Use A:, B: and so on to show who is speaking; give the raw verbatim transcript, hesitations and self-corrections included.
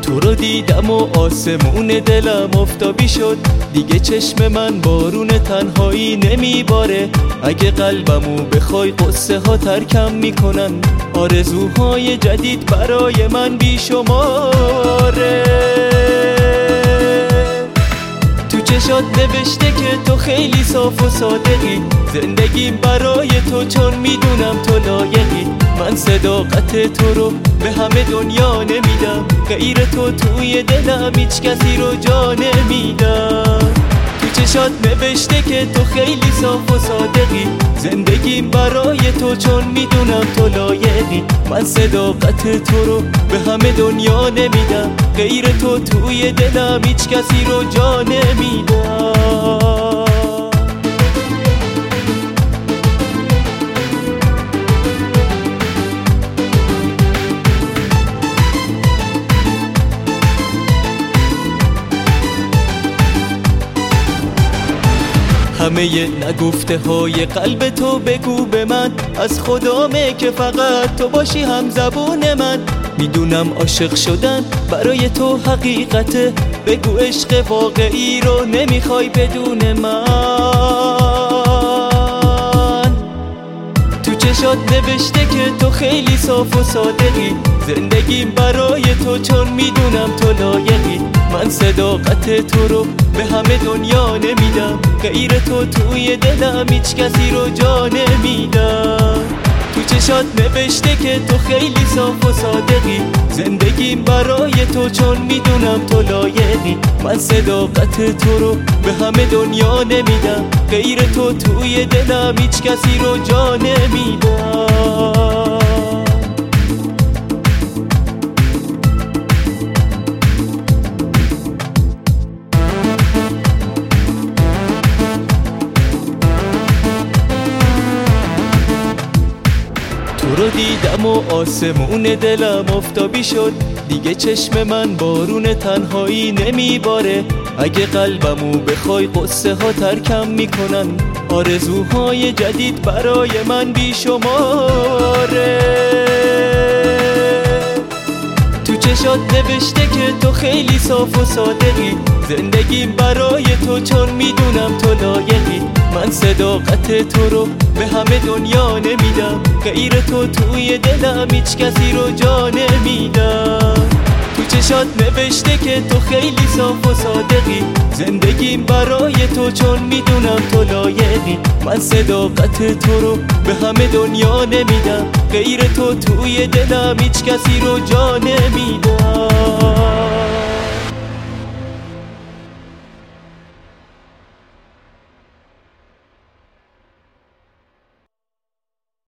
A: تو رو دیدم و آسمون دلم افتابی شد، دیگه چشم من بارون تنهایی نمیباره. اگه قلبمو بخوای قصه ها ترکم میکنن، آرزوهای جدید برای من بیشماره. تو چشات نوشته که تو خیلی صاف و صادقی، زندگیم برای تو چون میدونم تو لایقی. من صداقت تو رو به همه دنیا نمیدم، غیر تو توی دلم هیچ کسی رو جا نمیدم. تو چشات نوشته که تو خیلی صاف و صادقی، زندگیم برای تو چون میدونم تو لایقی. من صداقت تو رو به همه دنیا نمیدم، غیر تو توی دلم هیچ کسی رو جا نمیدم. همه نگفته های قلب تو بگو به من، از خدامه که فقط تو باشی هم زبون من. میدونم عاشق شدن برای تو حقیقته، بگو عشق واقعی رو نمیخوای بدون من. تو چشات نوشته که تو خیلی صاف و صادقی، زندگیم برای تو چون میدونم تو لایقی. من صداقت تو رو به همه دنیا نمیدم، غیر تو توی دلم هیچ کسی رو جا نمیدم. تو چشات نوشته که تو خیلی صاف و صادقی، زندگیم برای تو چون میدونم تو لایقی. من صداقت تو رو به همه دنیا نمیدم، غیر تو توی دلم هیچ کسی رو جا نمیدم. تو رو دیدم و آسمون دلم افتابی شد، دیگه چشم من بارون تنهایی نمیباره. اگه قلبمو بخوای قصه ها ترکم میکنن، آرزوهای جدید برای من بیشماره. تو چشات نوشته که تو خیلی صاف و صادقی، زندگیم برای تو چون میدونم تو لایقی. من صداقت تو رو به همه دنیا نمیدم، غیر تو توی دلم هیچ کسی رو جا نمیدم. تو چشات نوشته که تو خیلی صاف و صادقی، زندگیم برای تو چون میدونم تو لایقی. من صداقت تو رو به همه دنیا نمیدم، غیر تو توی دلم هیچ کسی رو جا نمیدم.